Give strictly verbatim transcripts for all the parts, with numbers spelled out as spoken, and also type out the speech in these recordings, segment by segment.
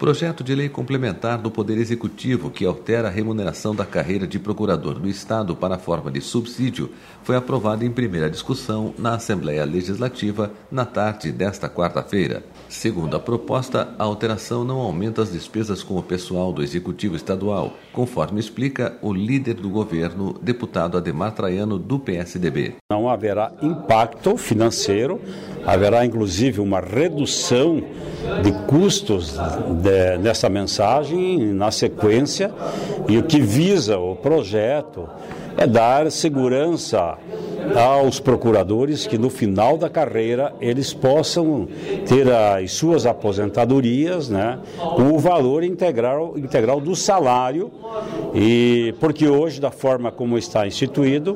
projeto de lei complementar do Poder Executivo que altera a remuneração da carreira de procurador do Estado para a forma de subsídio foi aprovado em primeira discussão na Assembleia Legislativa na tarde desta quarta-feira. Segundo a proposta, a alteração não aumenta as despesas com o pessoal do Executivo Estadual, conforme explica o líder do governo, deputado Ademar Traiano, do P S D B. Não haverá impacto financeiro, haverá inclusive uma redução de custos de, nessa mensagem na sequência, e o que visa o projeto é dar segurança aos procuradores que no final da carreira eles possam ter as suas aposentadorias, né, com o valor integral, integral do salário, e porque hoje, da forma como está instituído,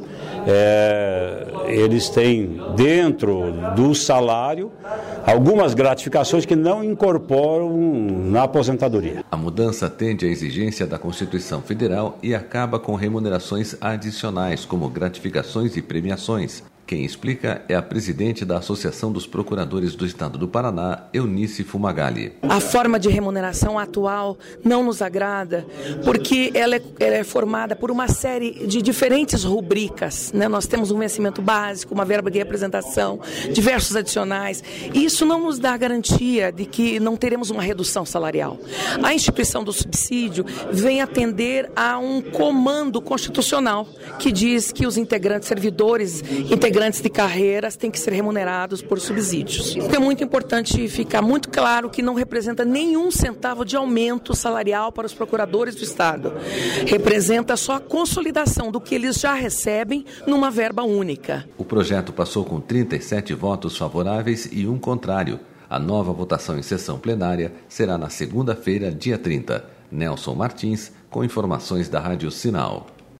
é, eles têm dentro do salário algumas gratificações que não incorporam na aposentadoria. A mudança atende à exigência da Constituição Federal e acaba com remunerações adicionais, como gratificações e premiações. Quem explica é a presidente da Associação dos Procuradores do Estado do Paraná, Eunice Fumagalli. A forma de remuneração atual não nos agrada, porque ela é, ela é formada por uma série de diferentes rubricas, né? Nós temos um vencimento básico, uma verba de representação, diversos adicionais. Isso não nos dá garantia de que não teremos uma redução salarial. A instituição do subsídio vem atender a um comando constitucional que diz que os integrantes, servidores integrantes de carreiras têm que ser remunerados por subsídios. É muito importante ficar muito claro que não representa nenhum centavo de aumento salarial para os procuradores do Estado. Representa só a consolidação do que eles já recebem numa verba única. O projeto passou com trinta e sete votos favoráveis e um contrário. A nova votação em sessão plenária será na segunda-feira, dia trinta. Nelson Martins, com informações da Rádio Sinal.